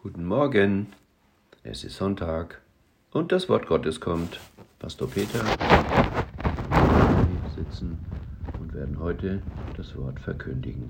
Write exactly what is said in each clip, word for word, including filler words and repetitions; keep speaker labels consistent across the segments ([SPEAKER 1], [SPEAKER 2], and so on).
[SPEAKER 1] Guten Morgen, es ist Sonntag und das Wort Gottes kommt. Pastor Peter und wir sitzen und werden heute das Wort verkündigen.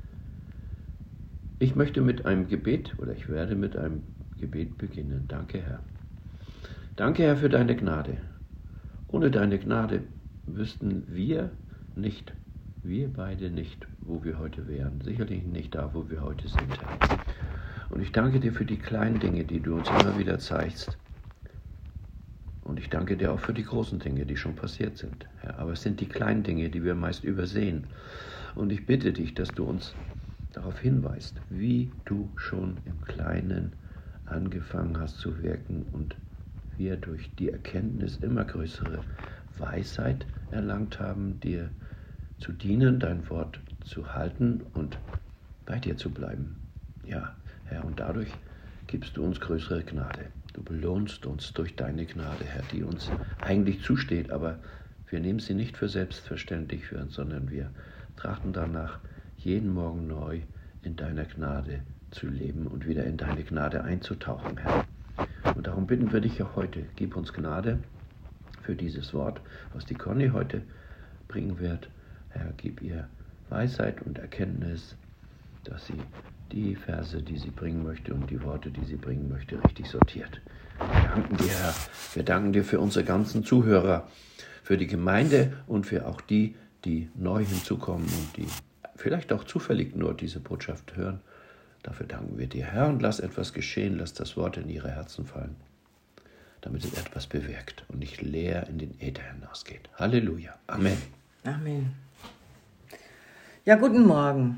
[SPEAKER 1] Ich möchte mit einem Gebet oder ich werde mit einem Gebet beginnen. Danke, Herr. Danke, Herr, für deine Gnade. Ohne deine Gnade wüssten wir nicht, wir beide nicht, wo wir heute wären. Sicherlich nicht da, wo wir heute sind, Herr. Und ich danke dir für die kleinen Dinge, die du uns immer wieder zeigst. Und ich danke dir auch für die großen Dinge, die schon passiert sind, Herr. Aber es sind die kleinen Dinge, die wir meist übersehen. Und ich bitte dich, dass du uns darauf hinweist, wie du schon im Kleinen angefangen hast zu wirken und wir durch die Erkenntnis immer größere Weisheit erlangt haben, dir zu dienen, dein Wort zu halten und bei dir zu bleiben. Ja, Herr, und dadurch gibst du uns größere Gnade. Du belohnst uns durch deine Gnade, Herr, die uns eigentlich zusteht, aber wir nehmen sie nicht für selbstverständlich für uns, sondern wir trachten danach, jeden Morgen neu in deiner Gnade zu leben und wieder in deine Gnade einzutauchen, Herr. Und darum bitten wir dich auch heute, gib uns Gnade für dieses Wort, was die Conny heute bringen wird. Herr, gib ihr Weisheit und Erkenntnis, dass sie die Verse, die sie bringen möchte und die Worte, die sie bringen möchte, richtig sortiert. Wir danken dir, Herr. Wir danken dir für unsere ganzen Zuhörer, für die Gemeinde und für auch die, die neu hinzukommen und die vielleicht auch zufällig nur diese Botschaft hören. Dafür danken wir dir, Herr, und lass etwas geschehen, lass das Wort in ihre Herzen fallen, damit es etwas bewirkt und nicht leer in den Äther hinausgeht. Halleluja. Amen.
[SPEAKER 2] Amen. Ja, guten Morgen.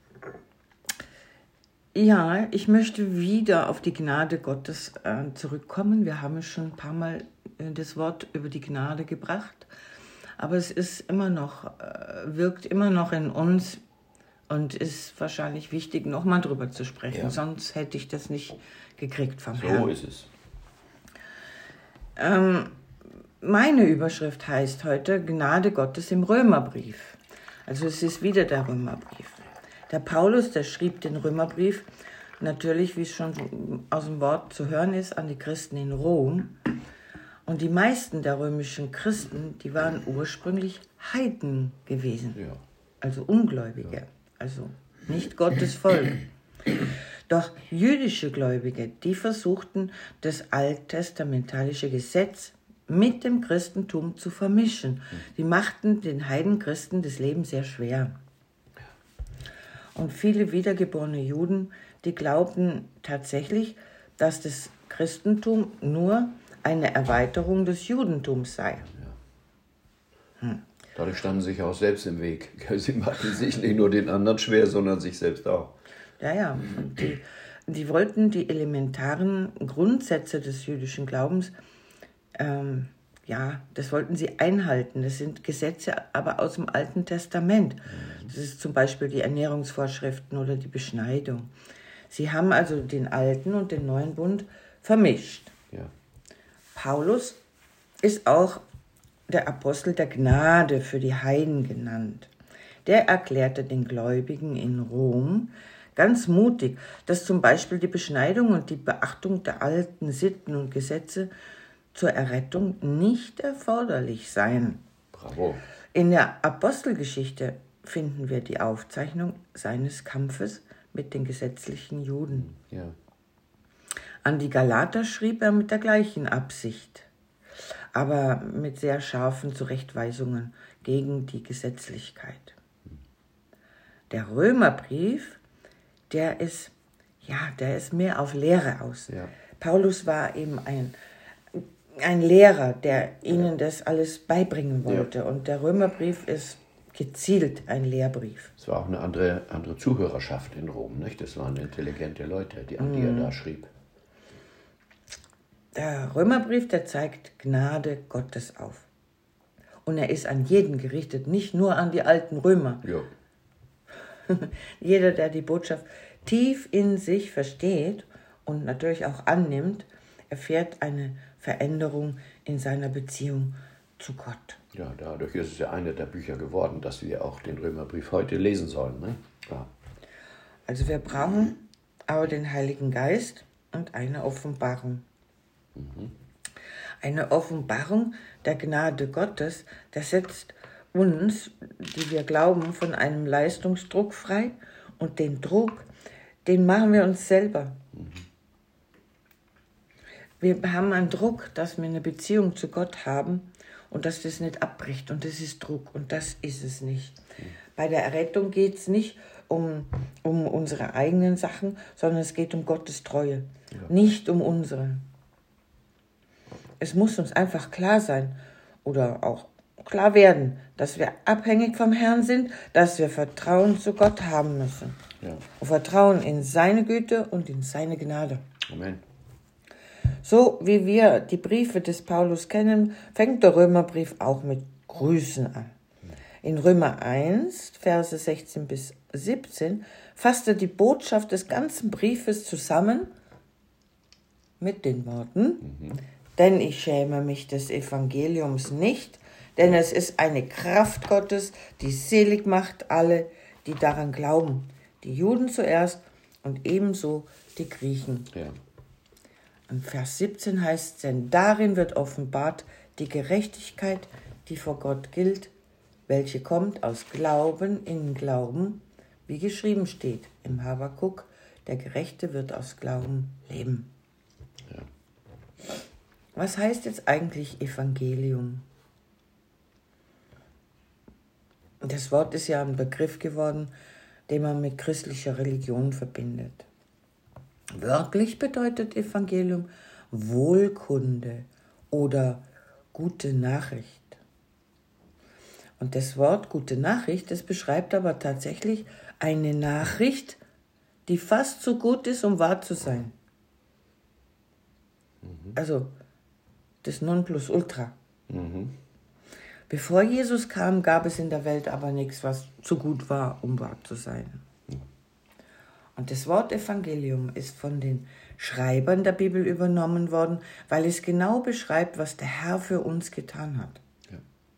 [SPEAKER 2] Ja, ich möchte wieder auf die Gnade Gottes äh, zurückkommen. Wir haben schon ein paar Mal äh, das Wort über die Gnade gebracht, aber es ist immer noch, äh, wirkt immer noch in uns und ist wahrscheinlich wichtig, nochmal drüber zu sprechen. Ja. Sonst hätte ich das nicht gekriegt vom
[SPEAKER 1] so
[SPEAKER 2] Herrn.
[SPEAKER 1] So ist es.
[SPEAKER 2] Ähm, meine Überschrift heißt heute Gnade Gottes im Römerbrief. Also es ist wieder der Römerbrief. Der Paulus, der schrieb den Römerbrief, natürlich, wie es schon aus dem Wort zu hören ist, an die Christen in Rom. Und die meisten der römischen Christen, die waren ursprünglich Heiden gewesen,
[SPEAKER 1] ja.
[SPEAKER 2] Also Ungläubige, ja. Also nicht Gottes Volk. Doch jüdische Gläubige, die versuchten, das alttestamentalische Gesetz mit dem Christentum zu vermischen. Die machten den Heidenchristen das Leben sehr schwer. Und viele wiedergeborene Juden, die glaubten tatsächlich, dass das Christentum nur eine Erweiterung des Judentums sei.
[SPEAKER 1] Ja. Hm. Dadurch standen sie sich auch selbst im Weg. Sie machten sich nicht nur den anderen schwer, sondern sich selbst auch.
[SPEAKER 2] Ja, ja. Und die, die wollten die elementaren Grundsätze des jüdischen Glaubens, ähm, ja, das wollten sie einhalten. Das sind Gesetze aber aus dem Alten Testament. Das ist zum Beispiel die Ernährungsvorschriften oder die Beschneidung. Sie haben also den Alten und den Neuen Bund vermischt.
[SPEAKER 1] Ja.
[SPEAKER 2] Paulus ist auch der Apostel der Gnade für die Heiden genannt. Der erklärte den Gläubigen in Rom ganz mutig, dass zum Beispiel die Beschneidung und die Beachtung der alten Sitten und Gesetze zur Errettung nicht erforderlich seien.
[SPEAKER 1] Bravo.
[SPEAKER 2] In der Apostelgeschichte finden wir die Aufzeichnung seines Kampfes mit den gesetzlichen Juden.
[SPEAKER 1] Ja.
[SPEAKER 2] An die Galater schrieb er mit der gleichen Absicht, aber mit sehr scharfen Zurechtweisungen gegen die Gesetzlichkeit. Der Römerbrief, der ist, ja, der ist mehr auf Lehre aus.
[SPEAKER 1] Ja. Paulus
[SPEAKER 2] war eben ein ein Lehrer, der ihnen das alles beibringen wollte. Ja. Und der Römerbrief ist gezielt ein Lehrbrief.
[SPEAKER 1] Es war auch eine andere, andere Zuhörerschaft in Rom, nicht? Das waren intelligente Leute, die, an die er da schrieb.
[SPEAKER 2] Der Römerbrief, der zeigt Gnade Gottes auf. Und er ist an jeden gerichtet, nicht nur an die alten Römer.
[SPEAKER 1] Ja.
[SPEAKER 2] Jeder, der die Botschaft tief in sich versteht und natürlich auch annimmt, erfährt eine Veränderung in seiner Beziehung zu Gott.
[SPEAKER 1] Ja, dadurch ist es ja einer der Bücher geworden, dass wir auch den Römerbrief heute lesen sollen. Ne? Ja.
[SPEAKER 2] Also wir brauchen aber den Heiligen Geist, und eine Offenbarung. Mhm. Eine Offenbarung der Gnade Gottes, das setzt uns, die wir glauben, von einem Leistungsdruck frei, und den Druck, den machen wir uns selber. Mhm. Wir haben einen Druck, dass wir eine Beziehung zu Gott haben und dass das nicht abbricht, und das ist Druck, und das ist es nicht. Mhm. Bei der Errettung geht es nicht um, um unsere eigenen Sachen, sondern es geht um Gottes Treue, ja. Nicht um unsere. Es muss uns einfach klar sein oder auch klar werden, dass wir abhängig vom Herrn sind, dass wir Vertrauen zu Gott haben müssen. Ja. Und Vertrauen in seine Güte und in seine Gnade.
[SPEAKER 1] Amen.
[SPEAKER 2] So wie wir die Briefe des Paulus kennen, fängt der Römerbrief auch mit Grüßen an. In Römer eins, Verse sechzehn bis siebzehn, fasst er die Botschaft des ganzen Briefes zusammen mit den Worten: mhm. Denn ich schäme mich des Evangeliums nicht, denn es ist eine Kraft Gottes, die selig macht alle, die daran glauben, die Juden zuerst und ebenso die Griechen.
[SPEAKER 1] Ja.
[SPEAKER 2] Und Vers siebzehn heißt, denn darin wird offenbart die Gerechtigkeit, die vor Gott gilt, welche kommt aus Glauben in Glauben, wie geschrieben steht im Habakuk, der Gerechte wird aus Glauben leben.
[SPEAKER 1] Ja.
[SPEAKER 2] Was heißt jetzt eigentlich Evangelium? Das Wort ist ja ein Begriff geworden, den man mit christlicher Religion verbindet. Wörtlich bedeutet Evangelium Wohlkunde oder gute Nachricht. Und das Wort gute Nachricht, das beschreibt aber tatsächlich eine Nachricht, die fast so gut ist, um wahr zu sein. Mhm. Also das Nonplusultra. Mhm. Bevor Jesus kam, gab es in der Welt aber nichts, was so gut war, um wahr zu sein. Und das Wort Evangelium ist von den Schreibern der Bibel übernommen worden, weil es genau beschreibt, was der Herr für uns getan hat. Ja.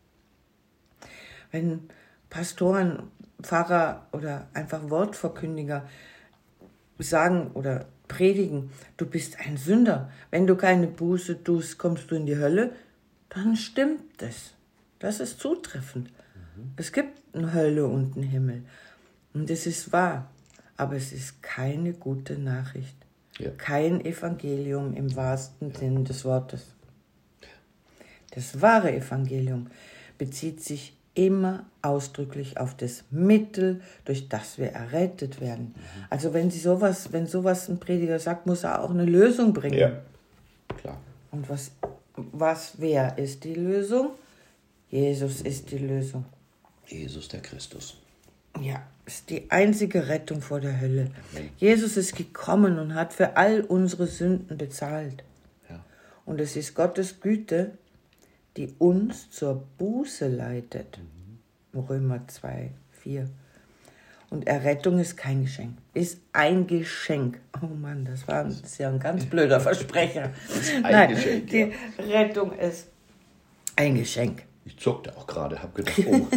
[SPEAKER 2] Wenn Pastoren, Pfarrer oder einfach Wortverkündiger sagen oder predigen, du bist ein Sünder, wenn du keine Buße tust, kommst du in die Hölle, dann stimmt das. Das ist zutreffend. Mhm. Es gibt eine Hölle und einen Himmel. Und es ist wahr. Aber es ist keine gute Nachricht. Ja. Kein Evangelium im wahrsten ja. Sinn des Wortes. Das wahre Evangelium bezieht sich immer ausdrücklich auf das Mittel, durch das wir errettet werden. Mhm. Also wenn sie sowas, wenn sowas ein Prediger sagt, muss er auch eine Lösung bringen.
[SPEAKER 1] Ja, klar.
[SPEAKER 2] Und was, was, wer ist die Lösung? Jesus ist die Lösung.
[SPEAKER 1] Jesus der Christus.
[SPEAKER 2] Ja, ist die einzige Rettung vor der Hölle. Amen. Jesus ist gekommen und hat für all unsere Sünden bezahlt. Ja. Und es ist Gottes Güte, die uns zur Buße leitet. Mhm. Römer zwei, vier. Und Errettung ist kein Geschenk, ist ein Geschenk. Oh Mann, das war das ist ja ein ganz blöder Versprecher.
[SPEAKER 1] Ein
[SPEAKER 2] Nein,
[SPEAKER 1] Geschenk,
[SPEAKER 2] die
[SPEAKER 1] ja.
[SPEAKER 2] Rettung ist ein Geschenk.
[SPEAKER 1] Ich zuckte auch gerade, hab gedacht, oh.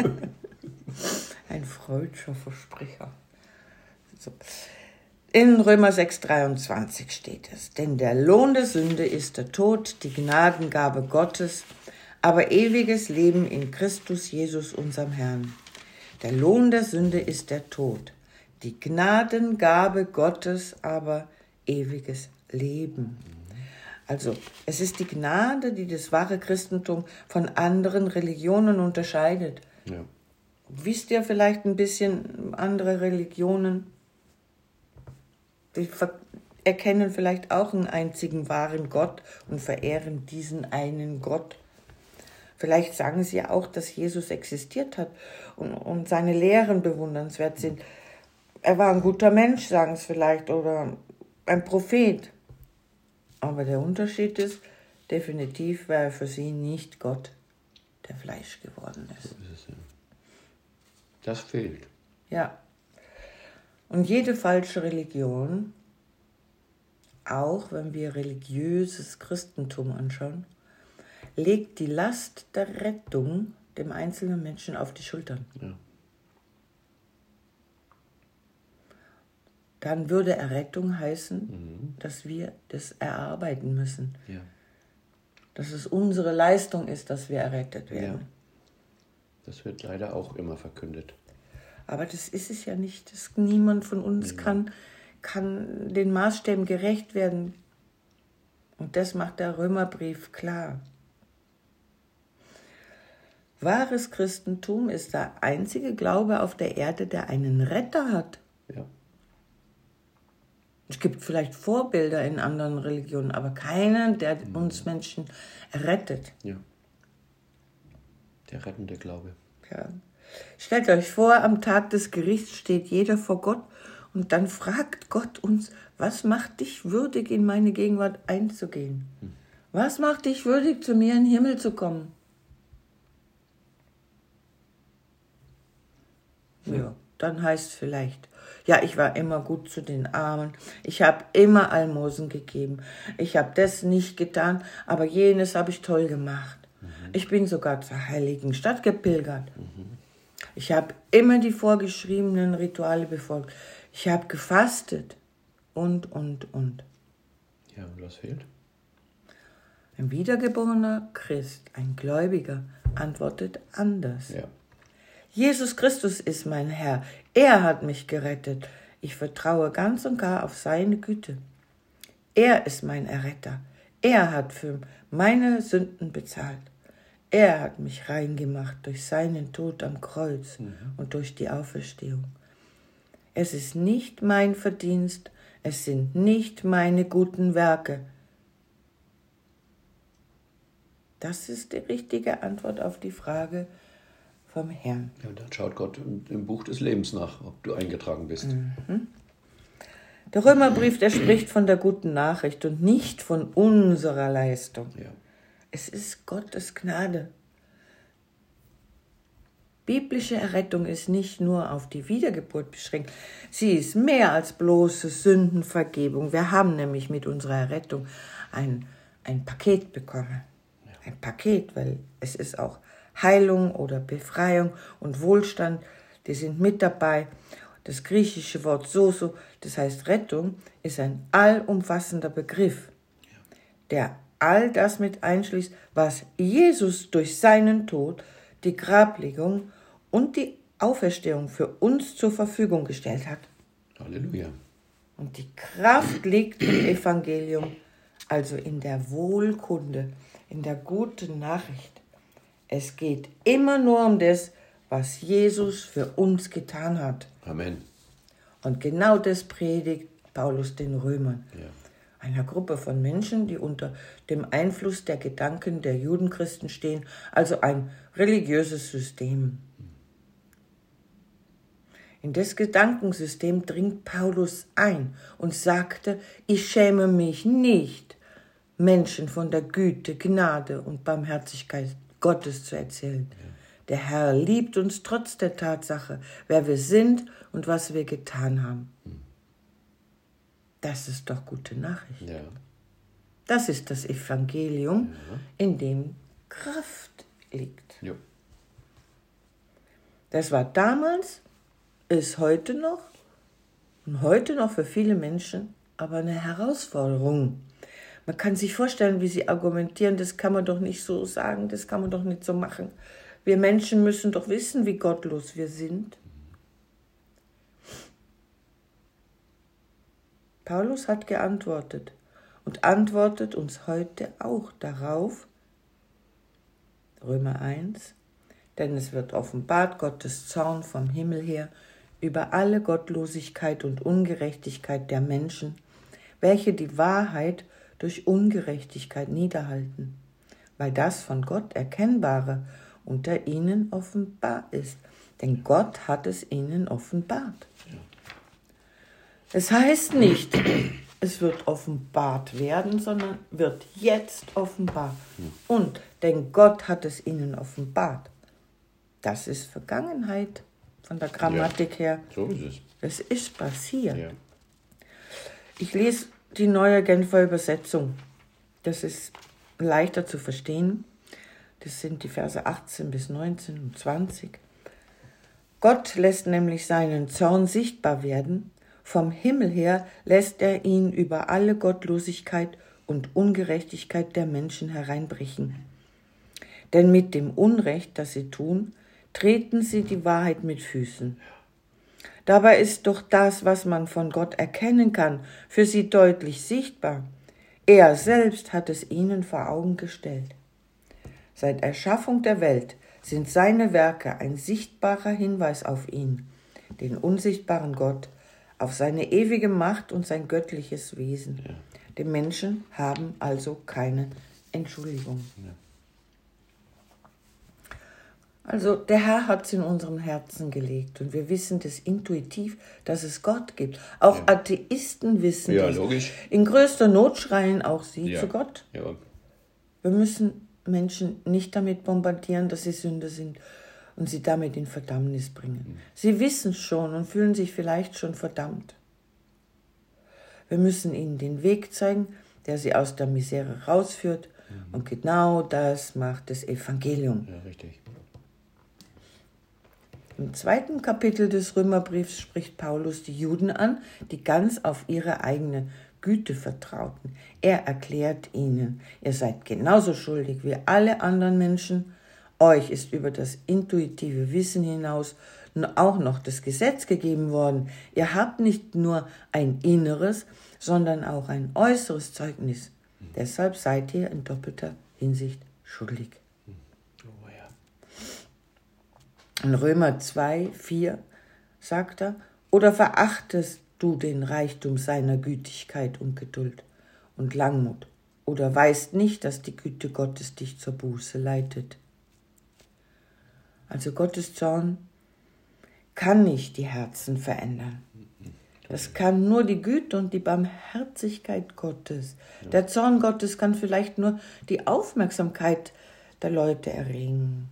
[SPEAKER 2] Ein freudscher Versprecher. So. In Römer sechs, dreiundzwanzig steht es, denn der Lohn der Sünde ist der Tod, die Gnadengabe Gottes, aber ewiges Leben in Christus Jesus, unserem Herrn. Der Lohn der Sünde ist der Tod, die Gnadengabe Gottes, aber ewiges Leben. Also es ist die Gnade, die das wahre Christentum von anderen Religionen unterscheidet. Ja. Wisst ihr vielleicht ein bisschen andere Religionen? Die ver- erkennen vielleicht auch einen einzigen wahren Gott und verehren diesen einen Gott. Vielleicht sagen sie auch, dass Jesus existiert hat und, und seine Lehren bewundernswert sind. Er war ein guter Mensch, sagen es vielleicht, oder ein Prophet. Aber der Unterschied ist, definitiv war er für sie nicht Gott, der Fleisch geworden ist.
[SPEAKER 1] So ist es, ja. Das fehlt.
[SPEAKER 2] Ja. Und jede falsche Religion, auch wenn wir religiöses Christentum anschauen, legt die Last der Rettung dem einzelnen Menschen auf die Schultern.
[SPEAKER 1] Ja.
[SPEAKER 2] dann würde Errettung heißen,
[SPEAKER 1] Mhm.
[SPEAKER 2] dass wir das erarbeiten müssen.
[SPEAKER 1] Ja.
[SPEAKER 2] Dass es unsere Leistung ist, dass wir errettet werden.
[SPEAKER 1] Ja. Das wird leider auch immer verkündet.
[SPEAKER 2] Aber das ist es ja nicht. Das, niemand von uns
[SPEAKER 1] Mhm.
[SPEAKER 2] kann, kann den Maßstäben gerecht werden. Und das macht der Römerbrief klar. Wahres Christentum ist der einzige Glaube auf der Erde, der einen Retter hat.
[SPEAKER 1] Ja.
[SPEAKER 2] Es gibt vielleicht Vorbilder in anderen Religionen, aber keinen, der
[SPEAKER 1] Mhm.
[SPEAKER 2] uns Menschen rettet.
[SPEAKER 1] Ja. Der rettende Glaube.
[SPEAKER 2] Ja. Stellt euch vor, am Tag des Gerichts steht jeder vor Gott und dann fragt Gott uns, was macht dich würdig, in meine Gegenwart einzugehen?
[SPEAKER 1] Mhm.
[SPEAKER 2] Was macht dich würdig, zu mir in den Himmel zu kommen? Ja, dann heißt es vielleicht, ja, ich war immer gut zu den Armen, ich habe immer Almosen gegeben, ich habe das nicht getan, aber jenes habe ich toll gemacht. Mhm. Ich bin sogar zur heiligen Stadt gepilgert. Mhm. Ich habe immer die vorgeschriebenen Rituale befolgt. Ich habe gefastet und, und, und.
[SPEAKER 1] Ja, und was fehlt?
[SPEAKER 2] Ein wiedergeborener Christ, ein Gläubiger, antwortet anders.
[SPEAKER 1] Ja.
[SPEAKER 2] Jesus Christus ist mein Herr. Er hat mich gerettet. Ich vertraue ganz und gar auf seine Güte. Er ist mein Erretter. Er hat für meine Sünden bezahlt. Er hat mich rein gemacht durch seinen Tod am Kreuz mhm. und durch die Auferstehung. Es ist nicht mein Verdienst, es sind nicht meine guten Werke. Das ist die richtige Antwort auf die Frage vom Herrn.
[SPEAKER 1] Ja, dann schaut Gott im Buch des Lebens nach, ob du eingetragen bist.
[SPEAKER 2] Mhm. Der Römerbrief, der spricht von der guten Nachricht und nicht von unserer Leistung.
[SPEAKER 1] Ja.
[SPEAKER 2] Es ist Gottes Gnade. Biblische Errettung ist nicht nur auf die Wiedergeburt beschränkt. Sie ist mehr als bloße Sündenvergebung. Wir haben nämlich mit unserer Errettung ein, ein Paket bekommen. Ja. Ein Paket, weil es ist auch Heilung oder Befreiung und Wohlstand, die sind mit dabei. Das griechische Wort Sozo, das heißt Rettung, ist ein allumfassender Begriff, der all das mit einschließt, was Jesus durch seinen Tod, die Grablegung und die Auferstehung für uns zur Verfügung gestellt hat.
[SPEAKER 1] Halleluja.
[SPEAKER 2] Und die Kraft liegt im Evangelium, also in der Wohlkunde, in der guten Nachricht. Es geht immer nur um das, was Jesus für uns getan hat.
[SPEAKER 1] Amen.
[SPEAKER 2] Und genau das predigt Paulus den Römern.
[SPEAKER 1] Ja.
[SPEAKER 2] Einer Gruppe von Menschen, die unter dem Einfluss der Gedanken der Judenchristen stehen, also ein religiöses System. In das Gedankensystem dringt Paulus ein und sagte, ich schäme mich nicht, Menschen von der Güte, Gnade und Barmherzigkeit Gottes zu erzählen. Ja. Der Herr liebt uns trotz der Tatsache, wer wir sind und was wir getan haben. Hm. Das ist doch gute Nachricht.
[SPEAKER 1] Ja.
[SPEAKER 2] Das ist das Evangelium,
[SPEAKER 1] ja.
[SPEAKER 2] in dem Kraft liegt.
[SPEAKER 1] Ja.
[SPEAKER 2] Das war damals, ist heute noch und heute noch für viele Menschen aber eine Herausforderung. Man kann sich vorstellen, wie sie argumentieren, das kann man doch nicht so sagen, das kann man doch nicht so machen. Wir Menschen müssen doch wissen, wie gottlos wir sind. Paulus hat geantwortet und antwortet uns heute auch darauf, Römer eins, denn es wird offenbart Gottes Zorn vom Himmel her über alle Gottlosigkeit und Ungerechtigkeit der Menschen, welche die Wahrheit durch Ungerechtigkeit niederhalten, weil das von Gott Erkennbare unter ihnen offenbar ist, denn Gott hat es ihnen offenbart. Ja. Es heißt nicht, es wird offenbart werden, sondern wird jetzt offenbar. Ja. Und, denn Gott hat es ihnen offenbart. Das ist Vergangenheit von der Grammatik
[SPEAKER 1] ja,
[SPEAKER 2] her.
[SPEAKER 1] So ist es.
[SPEAKER 2] Es ist passiert.
[SPEAKER 1] Ja.
[SPEAKER 2] Ich lese die neue Genfer Übersetzung. Das ist leichter zu verstehen. Das sind die Verse achtzehn bis neunzehn und zwanzig. Gott lässt nämlich seinen Zorn sichtbar werden Vom Himmel her lässt er ihn über alle Gottlosigkeit und Ungerechtigkeit der Menschen hereinbrechen. Denn mit dem Unrecht, das sie tun, treten sie die Wahrheit mit Füßen. Dabei ist doch das, was man von Gott erkennen kann, für sie deutlich sichtbar. Er selbst hat es ihnen vor Augen gestellt. Seit Erschaffung der Welt sind seine Werke ein sichtbarer Hinweis auf ihn, den unsichtbaren Gott, auf seine ewige Macht und sein göttliches Wesen. Ja. Die Menschen haben also keine Entschuldigung. Ja. Also der Herr hat es in unserem Herzen gelegt und wir wissen das intuitiv, dass es Gott gibt. Auch ja. Atheisten wissen
[SPEAKER 1] ja,
[SPEAKER 2] das.
[SPEAKER 1] Logisch.
[SPEAKER 2] In größter Not schreien auch sie
[SPEAKER 1] ja.
[SPEAKER 2] zu Gott.
[SPEAKER 1] Ja.
[SPEAKER 2] Wir müssen Menschen nicht damit bombardieren, dass sie Sünder sind und sie damit in Verdammnis bringen. Mhm. Sie wissen es schon und fühlen sich vielleicht schon verdammt. Wir müssen ihnen den Weg zeigen, der sie aus der Misere rausführt. Mhm. Und genau das macht das Evangelium.
[SPEAKER 1] Ja, richtig.
[SPEAKER 2] Im zweiten Kapitel des Römerbriefs spricht Paulus die Juden an, die ganz auf ihre eigene Güte vertrauten. Er erklärt ihnen, ihr seid genauso schuldig wie alle anderen Menschen. Euch ist über das intuitive Wissen hinaus auch noch das Gesetz gegeben worden. Ihr habt nicht nur ein inneres, sondern auch ein äußeres Zeugnis. Mhm. Deshalb seid ihr in doppelter Hinsicht schuldig.
[SPEAKER 1] Oh, ja.
[SPEAKER 2] In Römer zwei, vier sagt er, oder verachtest du den Reichtum seiner Gütigkeit und Geduld und Langmut, oder weißt nicht, dass die Güte Gottes dich zur Buße leitet. Also Gottes Zorn kann nicht die Herzen verändern. Das kann nur die Güte und die Barmherzigkeit Gottes. Der Zorn Gottes kann vielleicht nur die Aufmerksamkeit der Leute erregen.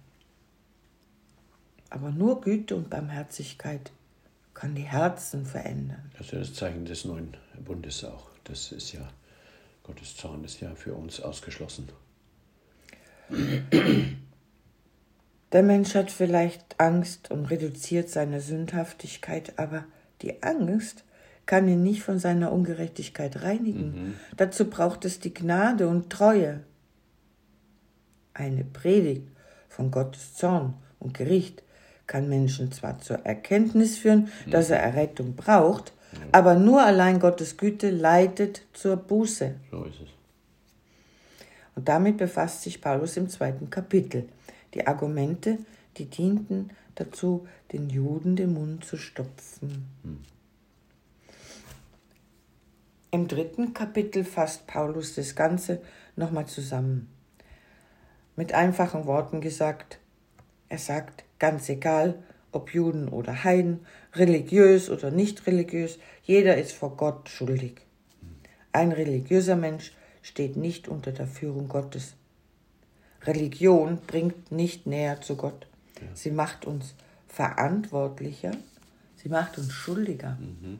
[SPEAKER 2] Aber nur Güte und Barmherzigkeit kann die Herzen verändern.
[SPEAKER 1] Das ist ja das Zeichen des neuen Bundes auch. Das ist ja, Gottes Zorn ist ja für uns ausgeschlossen.
[SPEAKER 2] Der Mensch hat vielleicht Angst und reduziert seine Sündhaftigkeit, aber die Angst kann ihn nicht von seiner Ungerechtigkeit reinigen. Mhm. Dazu braucht es die Gnade und Treue. Eine Predigt von Gottes Zorn und Gericht kann Menschen zwar zur Erkenntnis führen, mhm. dass er Errettung braucht, ja. aber nur allein Gottes Güte leitet zur Buße.
[SPEAKER 1] So ist es.
[SPEAKER 2] Und damit befasst sich Paulus im zweiten Kapitel. Die Argumente, die dienten dazu, den Juden den Mund zu stopfen. Mhm. Im dritten Kapitel fasst Paulus das Ganze nochmal zusammen. Mit einfachen Worten gesagt, er sagt, ganz egal, ob Juden oder Heiden, religiös oder nicht religiös, jeder ist vor Gott schuldig. Ein religiöser Mensch steht nicht unter der Führung Gottes. Religion bringt nicht näher zu Gott. Ja. Sie macht uns verantwortlicher, sie macht uns schuldiger. Mhm.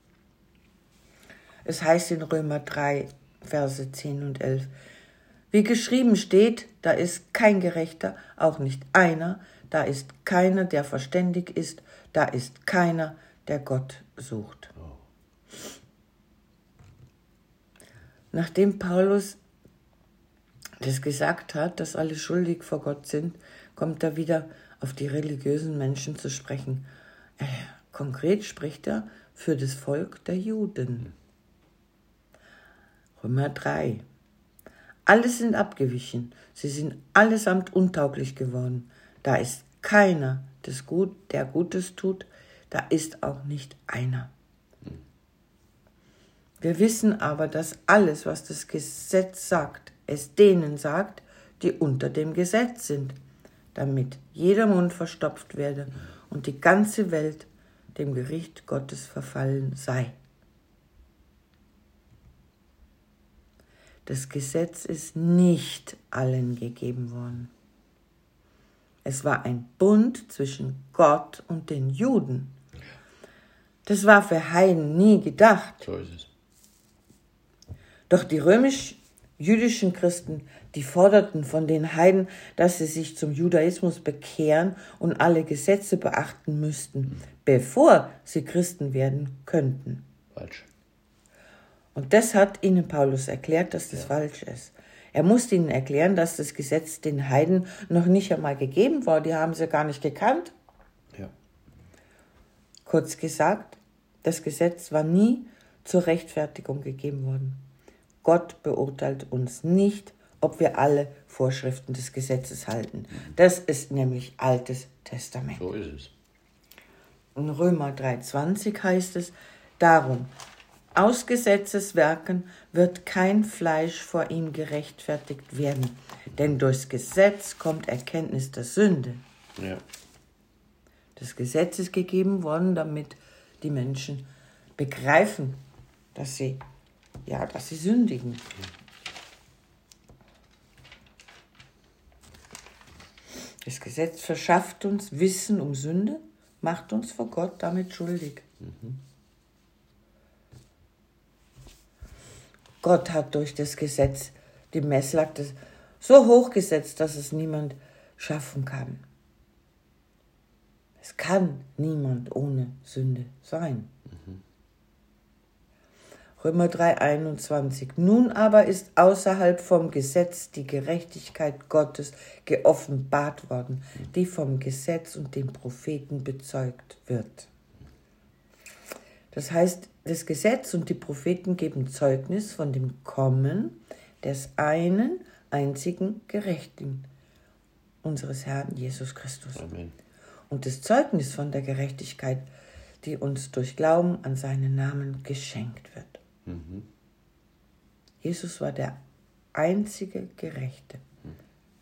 [SPEAKER 2] Es heißt in Römer drei, Verse zehn und elf, wie geschrieben steht, da ist kein Gerechter, auch nicht einer, da ist keiner, der verständig ist, da ist keiner, der Gott sucht. Oh. Nachdem Paulus das gesagt hat, dass alle schuldig vor Gott sind, kommt er wieder auf die religiösen Menschen zu sprechen. Äh, konkret spricht er für das Volk der Juden. Römer drei. Alle sind abgewichen, sie sind allesamt untauglich geworden. Da ist keiner, das Gut, der Gutes tut, da ist auch nicht einer. Wir wissen aber, dass alles, was das Gesetz sagt, es denen sagt, die unter dem Gesetz sind, damit jeder Mund verstopft werde und die ganze Welt dem Gericht Gottes verfallen sei. Das Gesetz ist nicht allen gegeben worden. Es war ein Bund zwischen Gott und den Juden. Das war für Heiden nie gedacht.
[SPEAKER 1] So ist es.
[SPEAKER 2] Doch die römisch jüdischen Christen, die forderten von den Heiden, dass sie sich zum Judaismus bekehren und alle Gesetze beachten müssten, bevor sie Christen werden könnten.
[SPEAKER 1] Falsch.
[SPEAKER 2] Und das hat ihnen Paulus erklärt, dass das ja. falsch ist. Er musste ihnen erklären, dass das Gesetz den Heiden noch nicht einmal gegeben war. Die haben sie gar nicht gekannt.
[SPEAKER 1] Ja.
[SPEAKER 2] Kurz gesagt, das Gesetz war nie zur Rechtfertigung gegeben worden. Gott beurteilt uns nicht, ob wir alle Vorschriften des Gesetzes halten. Das ist nämlich Altes Testament.
[SPEAKER 1] So ist es.
[SPEAKER 2] In Römer drei zwanzig heißt es, darum, aus Gesetzeswerken wird kein Fleisch vor ihm gerechtfertigt werden, denn durchs Gesetz kommt Erkenntnis der Sünde.
[SPEAKER 1] Ja.
[SPEAKER 2] Das Gesetz ist gegeben worden, damit die Menschen begreifen, dass sie, ja, dass sie sündigen. Das Gesetz verschafft uns Wissen um Sünde, macht uns vor Gott damit schuldig. Mhm. Gott hat durch das Gesetz die Messlatte so hoch gesetzt, dass es niemand schaffen kann. Es kann niemand ohne Sünde sein. Mhm. Römer drei einundzwanzig. Nun aber ist außerhalb vom Gesetz die Gerechtigkeit Gottes geoffenbart worden, die vom Gesetz und den Propheten bezeugt wird. Das heißt, das Gesetz und die Propheten geben Zeugnis von dem Kommen des einen einzigen Gerechten, unseres Herrn Jesus Christus.
[SPEAKER 1] Amen.
[SPEAKER 2] Und das Zeugnis von der Gerechtigkeit, die uns durch Glauben an seinen Namen geschenkt wird. Mhm. Jesus war der einzige Gerechte. Mhm.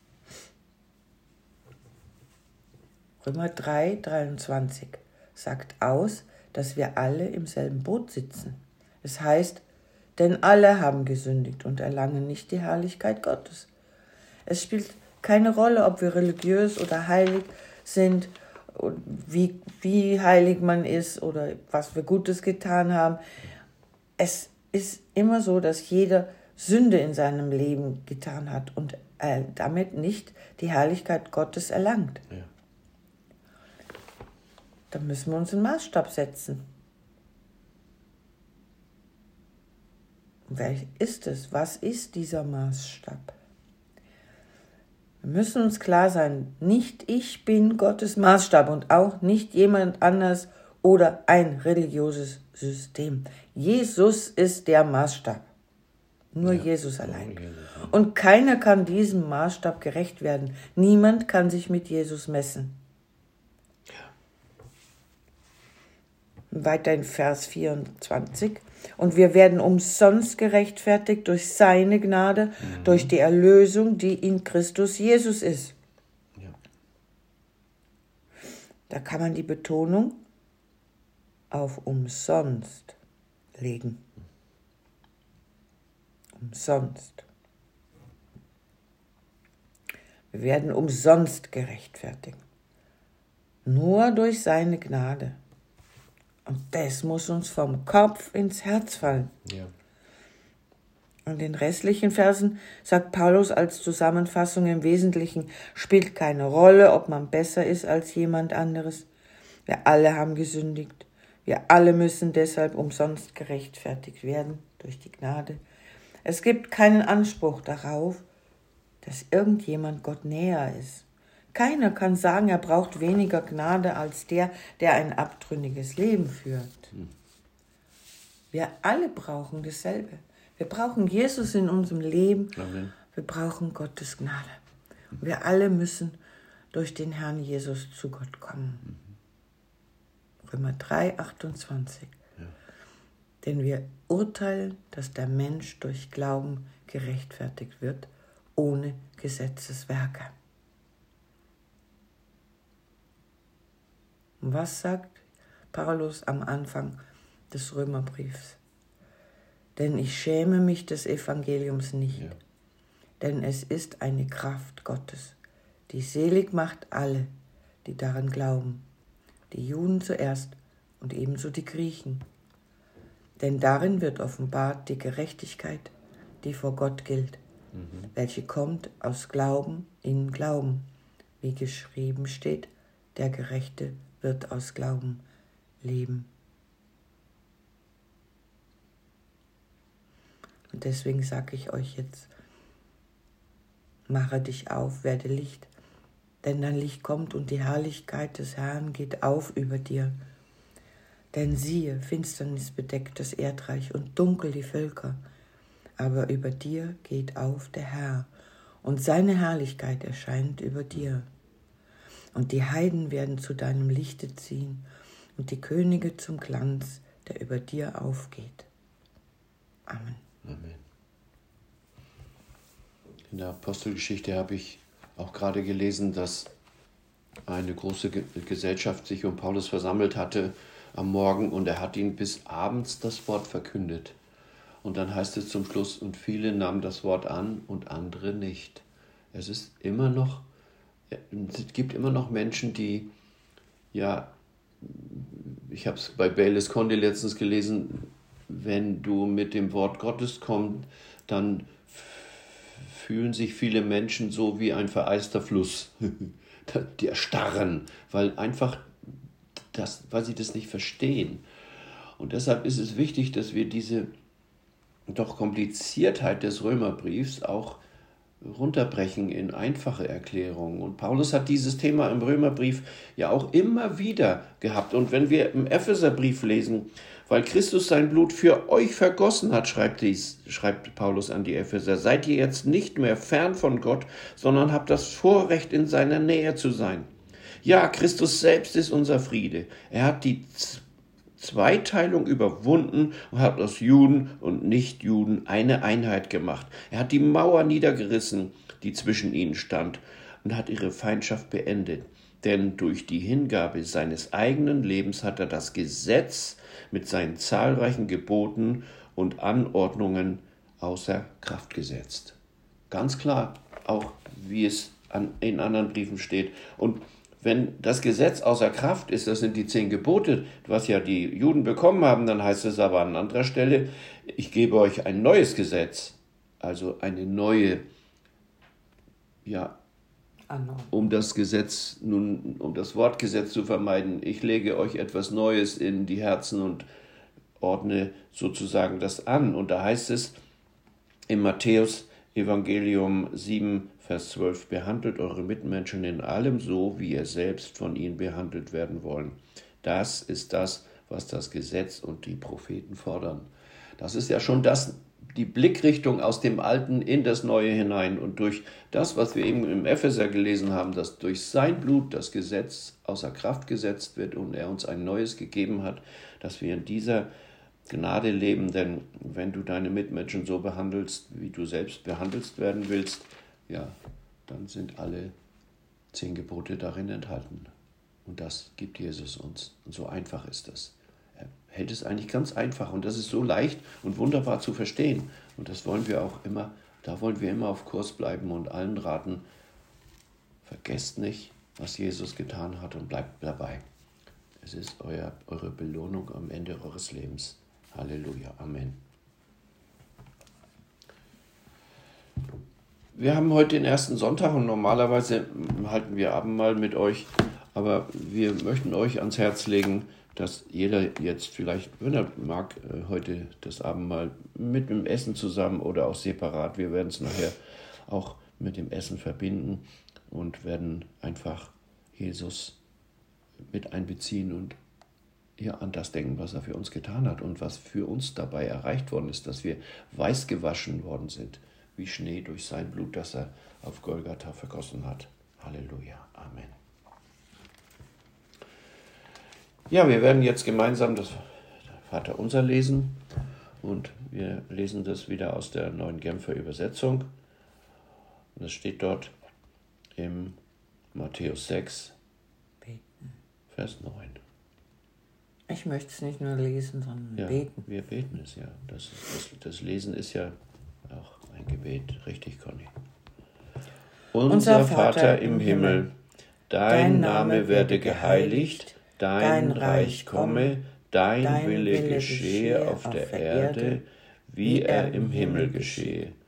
[SPEAKER 2] Römer drei dreiundzwanzig sagt aus, dass wir alle im selben Boot sitzen. Es heißt, denn alle haben gesündigt und erlangen nicht die Herrlichkeit Gottes. Es spielt keine Rolle, ob wir religiös oder heilig sind, wie, wie heilig man ist oder was wir Gutes getan haben. Es ist immer so, dass jeder Sünde in seinem Leben getan hat und äh, damit nicht die Herrlichkeit Gottes erlangt. Ja. Da müssen wir uns einen Maßstab setzen. Wer ist es? Was ist dieser Maßstab? Wir müssen uns klar sein, nicht ich bin Gottes Maßstab und auch nicht jemand anders oder ein religiöses System. Jesus ist der Maßstab. Nur ja, Jesus allein. Jesus. Und keiner kann diesem Maßstab gerecht werden. Niemand kann sich mit Jesus messen. Weiter in Vers vierundzwanzig. Und wir werden umsonst gerechtfertigt durch seine Gnade, mhm. durch die Erlösung, die in Christus Jesus ist. Ja. Da kann man die Betonung auf umsonst legen. Umsonst. Wir werden umsonst gerechtfertigt. Nur durch seine Gnade. Und das muss uns vom Kopf ins Herz fallen. Ja. Und in den restlichen Versen sagt Paulus als Zusammenfassung im Wesentlichen, spielt keine Rolle, ob man besser ist als jemand anderes. Wir alle haben gesündigt. Wir alle müssen deshalb umsonst gerechtfertigt werden durch die Gnade. Es gibt keinen Anspruch darauf, dass irgendjemand Gott näher ist. Keiner kann sagen, er braucht weniger Gnade als der, der ein abtrünniges Leben führt. Wir alle brauchen dasselbe. Wir brauchen Jesus in unserem Leben. Amen. Wir brauchen Gottes Gnade. Und wir alle müssen durch den Herrn Jesus zu Gott kommen. Römer drei achtundzwanzig. Ja. Denn wir urteilen, dass der Mensch durch Glauben gerechtfertigt wird, ohne Gesetzeswerke. Und was sagt Paulus am Anfang des Römerbriefs? Denn ich schäme mich des Evangeliums nicht, ja. denn es ist eine Kraft Gottes, die selig macht alle, die daran glauben, die Juden zuerst und ebenso die Griechen. Denn darin wird offenbart die Gerechtigkeit, die vor Gott gilt, mhm. welche kommt aus Glauben in Glauben, wie geschrieben steht, der Gerechte wird aus Glauben leben. Und deswegen sage ich euch jetzt, mache dich auf, werde Licht, denn dein Licht kommt und die Herrlichkeit des Herrn geht auf über dir. Denn siehe, Finsternis bedeckt das Erdreich und dunkel die Völker, aber über dir geht auf der Herr, und seine Herrlichkeit erscheint über dir. Und die Heiden werden zu deinem Lichte ziehen und die Könige zum Glanz, der über dir aufgeht. Amen.
[SPEAKER 1] Amen. In der Apostelgeschichte habe ich auch gerade gelesen, dass eine große Gesellschaft sich um Paulus versammelt hatte am Morgen und er hat ihnen bis abends das Wort verkündet. Und dann heißt es zum Schluss, und viele nahmen das Wort an und andere nicht. Es ist immer noch, es gibt immer noch Menschen, die, ja, ich habe es bei Baylis Conde letztens gelesen, wenn du mit dem Wort Gottes kommst, dann fühlen sich viele Menschen so wie ein vereister Fluss. Die erstarren, weil einfach das, weil sie das nicht verstehen. Und deshalb ist es wichtig, dass wir diese doch Kompliziertheit des Römerbriefs auch runterbrechen in einfache Erklärungen. Und Paulus hat dieses Thema im Römerbrief ja auch immer wieder gehabt. Und wenn wir im Epheserbrief lesen, weil Christus sein Blut für euch vergossen hat, schreibt, dies, schreibt Paulus an die Epheser, seid ihr jetzt nicht mehr fern von Gott, sondern habt das Vorrecht, in seiner Nähe zu sein. Ja, Christus selbst ist unser Friede. Er hat die Zweiteilung überwunden und hat aus Juden und Nichtjuden eine Einheit gemacht. Er hat die Mauer niedergerissen, die zwischen ihnen stand, und hat ihre Feindschaft beendet. Denn durch die Hingabe seines eigenen Lebens hat er das Gesetz mit seinen zahlreichen Geboten und Anordnungen außer Kraft gesetzt. Ganz klar, auch wie es an, in anderen Briefen steht. Und wenn das Gesetz außer Kraft ist, das sind die zehn Gebote, was ja die Juden bekommen haben, dann heißt es aber an anderer Stelle, ich gebe euch ein neues Gesetz, also eine neue, ja, um das Gesetz, nun, um das Wortgesetz zu vermeiden, ich lege euch etwas Neues in die Herzen und ordne sozusagen das an. Und da heißt es im Matthäus Evangelium sieben, Vers zwölf, behandelt eure Mitmenschen in allem so, wie ihr selbst von ihnen behandelt werden wollen. Das ist das, was das Gesetz und die Propheten fordern. Das ist ja schon das, die Blickrichtung aus dem Alten in das Neue hinein. Und durch das, was wir eben im Epheser gelesen haben, dass durch sein Blut das Gesetz außer Kraft gesetzt wird und er uns ein neues gegeben hat, dass wir in dieser Gnade leben. Denn wenn du deine Mitmenschen so behandelst, wie du selbst behandelt werden willst, ja, dann sind alle zehn Gebote darin enthalten. Und das gibt Jesus uns. Und so einfach ist das. Er hält es eigentlich ganz einfach und das ist so leicht und wunderbar zu verstehen. Und das wollen wir auch immer, da wollen wir immer auf Kurs bleiben und allen raten, vergesst nicht, was Jesus getan hat und bleibt dabei. Es ist euer, eure Belohnung am Ende eures Lebens. Halleluja. Amen. Wir haben heute den ersten Sonntag und normalerweise halten wir Abendmahl mit euch, aber wir möchten euch ans Herz legen, dass jeder jetzt vielleicht, wenn er mag, heute das Abendmahl mit dem Essen zusammen oder auch separat, wir werden es nachher auch mit dem Essen verbinden und werden einfach Jesus mit einbeziehen und ja, an das denken, was er für uns getan hat und was für uns dabei erreicht worden ist, dass wir weiß gewaschen worden sind, wie Schnee durch sein Blut, das er auf Golgatha vergossen hat. Halleluja. Amen. Ja, wir werden jetzt gemeinsam das Vaterunser lesen und wir lesen das wieder aus der Neuen Genfer Übersetzung. Und das steht dort im Matthäus sechs, Vers neun.
[SPEAKER 2] Ich möchte es nicht nur lesen, sondern
[SPEAKER 1] ja,
[SPEAKER 2] beten.
[SPEAKER 1] Wir beten es, ja. Das, das, das Lesen ist ja auch ein Gebet, richtig, Conny. Unser, Unser Vater, Vater im Himmel, Himmel dein Name werde geheiligt, dein Reich komme, dein, dein Wille geschehe auf der Erde, wie er im Himmel geschehe.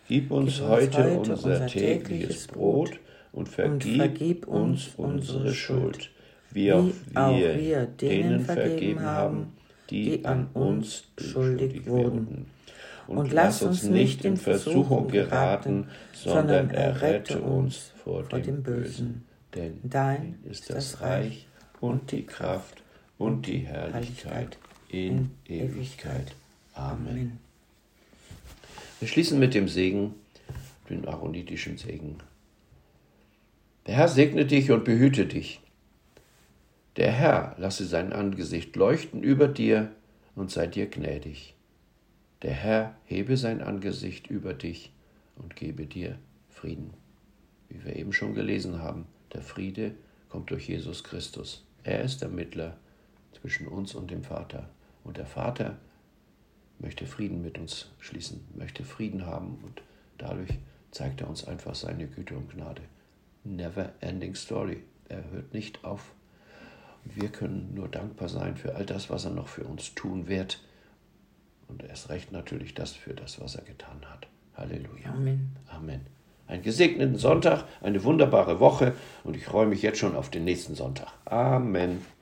[SPEAKER 1] Gib uns,
[SPEAKER 2] Gib uns
[SPEAKER 1] heute,
[SPEAKER 2] heute
[SPEAKER 1] unser,
[SPEAKER 2] unser
[SPEAKER 1] tägliches
[SPEAKER 2] tägliches
[SPEAKER 1] Brot
[SPEAKER 2] Brot
[SPEAKER 1] und vergib,
[SPEAKER 2] und vergib
[SPEAKER 1] uns
[SPEAKER 2] uns
[SPEAKER 1] unsere
[SPEAKER 2] unsere
[SPEAKER 1] Schuld, wie
[SPEAKER 2] wie
[SPEAKER 1] auch
[SPEAKER 2] auch
[SPEAKER 1] wir,
[SPEAKER 2] wir
[SPEAKER 1] denen vergeben haben, die,
[SPEAKER 2] die
[SPEAKER 1] an
[SPEAKER 2] an
[SPEAKER 1] uns
[SPEAKER 2] uns
[SPEAKER 1] schuldig
[SPEAKER 2] schuldig
[SPEAKER 1] wurden.
[SPEAKER 2] wurden.
[SPEAKER 1] Und,
[SPEAKER 2] Und
[SPEAKER 1] lass uns nicht in Versuchung geraten, sondern errette uns vor dem Bösen. Denn
[SPEAKER 2] Dein
[SPEAKER 1] ist das Reich und die Kraft und die Herrlichkeit in Ewigkeit. Amen. Wir schließen mit dem Segen, den aaronitischen Segen. Der Herr segne dich und behüte dich. Der Herr lasse sein Angesicht leuchten über dir und sei dir gnädig. Der Herr hebe sein Angesicht über dich und gebe dir Frieden. Wie wir eben schon gelesen haben, der Friede kommt durch Jesus Christus. Er ist der Mittler zwischen uns und dem Vater. Und der Vater möchte Frieden mit uns schließen, möchte Frieden haben und dadurch zeigt er uns einfach seine Güte und Gnade. Never ending story. Er hört nicht auf. Und wir können nur dankbar sein für all das, was er noch für uns tun wird. Und erst recht natürlich das für das, was er getan hat. Halleluja.
[SPEAKER 2] Amen.
[SPEAKER 1] Amen. Einen gesegneten Sonntag, eine wunderbare Woche und ich freue mich jetzt schon auf den nächsten Sonntag. Amen.